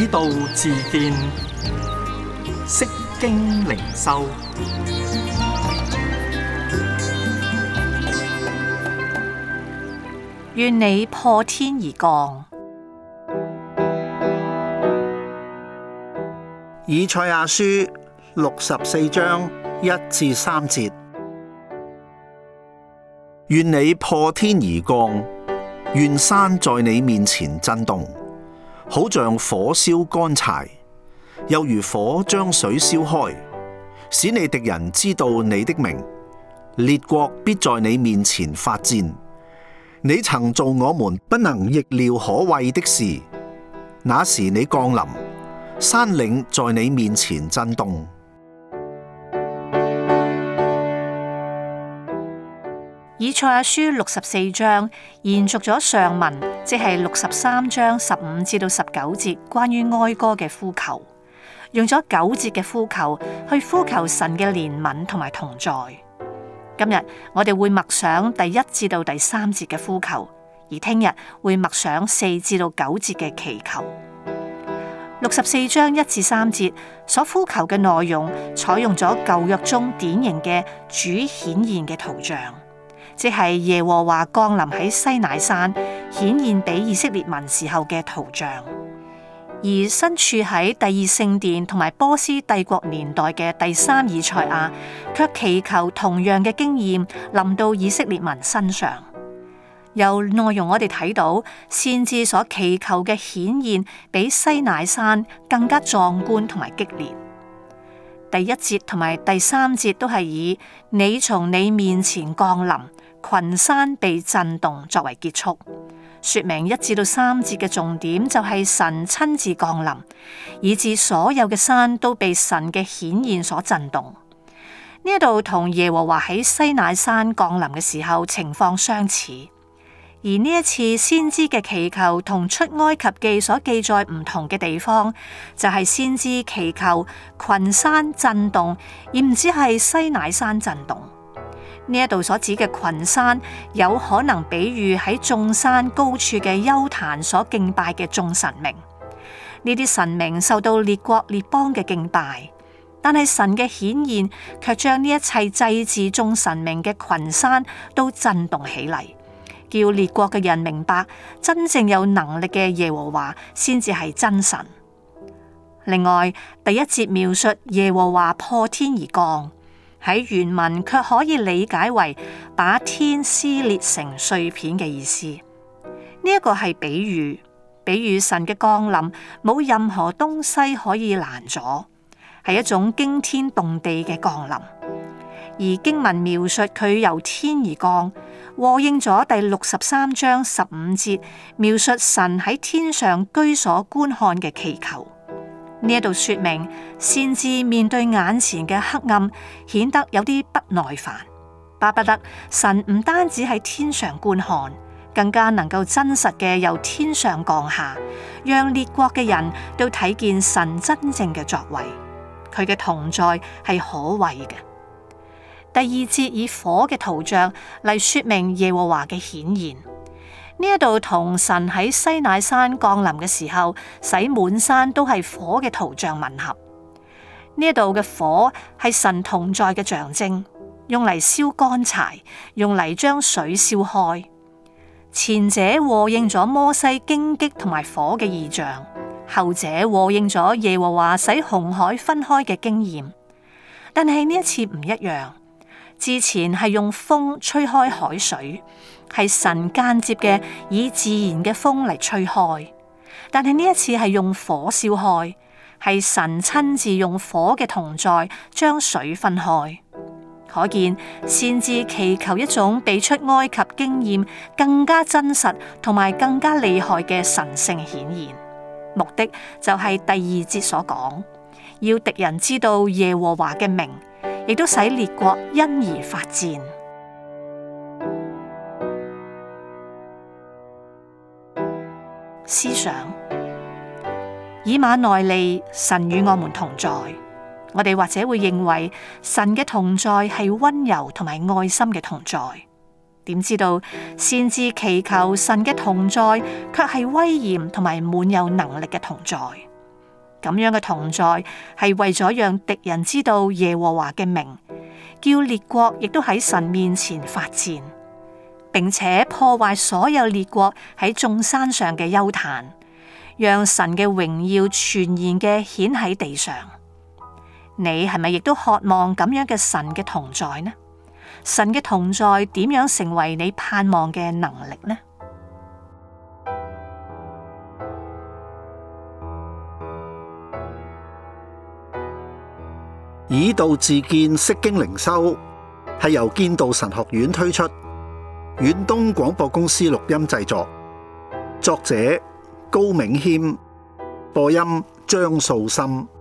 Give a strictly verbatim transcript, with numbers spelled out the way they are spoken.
道自見，釋經靈修。 願你破天而降。 以賽亞書六十四章一至三節：願你破天而降，願山在你面前震動，好像火燒乾柴，又如火將水燒開，使你敵人知道你的名，列國必在你面前發戰。你曾做我們不能逆料可畏的事，那時你降臨，山嶺在你面前震動。 以賽亞書六十四章延續咗上文，即係六十三章十五至到十九節關於哀歌嘅呼求，用咗九節嘅呼求去呼求神嘅憐憫同埋同在。今日我哋會默想第一至到第三節嘅呼求，而聽日會默想四至到九節嘅祈求。六十四章一至三節所呼求嘅內容，採用咗舊約中典型嘅主顯現嘅圖像，即係耶和華降臨喺西乃山顯現俾以色列民時候嘅圖像。而身處喺第二聖殿同埋波斯帝國年代嘅第三以賽亞，卻祈求同樣嘅經驗臨到以色列民身上。由內容我哋睇到，先知所祈求嘅顯現比西乃山更加壯觀同埋激烈。第一節同埋第三節都係以你從你面前降臨，群山被震動作為結束。說明一至到三節嘅重點就係神親自降臨，以致所有嘅山都被神嘅顯現所震動。呢一度同耶和華喺西乃山降臨嘅時候情況相似，而呢一次先知嘅祈求同出埃及記所記載唔同嘅地方，就係、是、先知祈求群山震動，而唔止係西乃山震動。呢一度所指嘅群山，有可能比喻喺眾山高處嘅丘壇所敬拜嘅眾神明。呢啲神明受到列國列邦嘅敬拜，但係神嘅顯現卻將呢一切祭祀眾神明嘅群山都震動起嚟，叫列國嘅人明白真正有能力嘅耶和華先至係真神。另外，第一節描述耶和華破天而降。喺原文卻可以理解為把天撕裂成碎片嘅意思。呢、這、一個係比喻，比喻神嘅降臨冇任何東西可以攔阻，係一種驚天動地嘅降臨。而經文描述佢由天而降，和應咗第六十三章十五節描述神喺天上居所觀看嘅祈求。呢一度說明，先知面對眼前嘅黑暗，顯得有啲不耐煩，巴不得神唔單止喺天上觀看，更加能夠真實嘅由天上降下，讓列國嘅人都睇見神真正嘅作為，佢嘅同在係可畏嘅。第二節以火嘅圖像嚟說明耶和華嘅顯現。呢一度同神喺西乃山降臨嘅時候，使滿山都係火嘅圖像吻合。呢一度嘅火係神同在嘅象徵，用嚟燒乾柴，用嚟將水燒開。前者和應咗摩西荊棘同埋火嘅異象，後者和應咗耶和華使紅海分開嘅經驗。但係呢一次唔一樣，之前係用風吹開海水。係神間接嘅以自然嘅風嚟吹開，但係呢一次係用火燒開，係神親自用火嘅同在將水分開。可見先知祈求一種比出埃及經驗更加真實同埋更加厲害嘅神聖顯現，目的就係第二節所講，要敵人知道耶和華嘅名，亦都使列國因而發戰。思想以馬內利，神與我們同在。我哋或者會認為神嘅同在係溫柔同埋愛心嘅同在，點知道先知祈求神嘅同在，卻係威嚴同埋滿有能力嘅同在。 咁樣嘅同在係為咗讓敵人知道耶和華嘅名，叫列國亦都喺神面前發顫，並且破壞所有列國喺眾山上嘅邱壇，讓神嘅榮耀全然嘅顯喺地上。你係咪亦都渴望咁樣嘅神嘅同在呢？神嘅同在點樣成為你盼望嘅能力呢？ 以道自見釋經靈修係由建道神學院推出，遠東廣播公司錄音製作，作者高銘謙，播音張素心。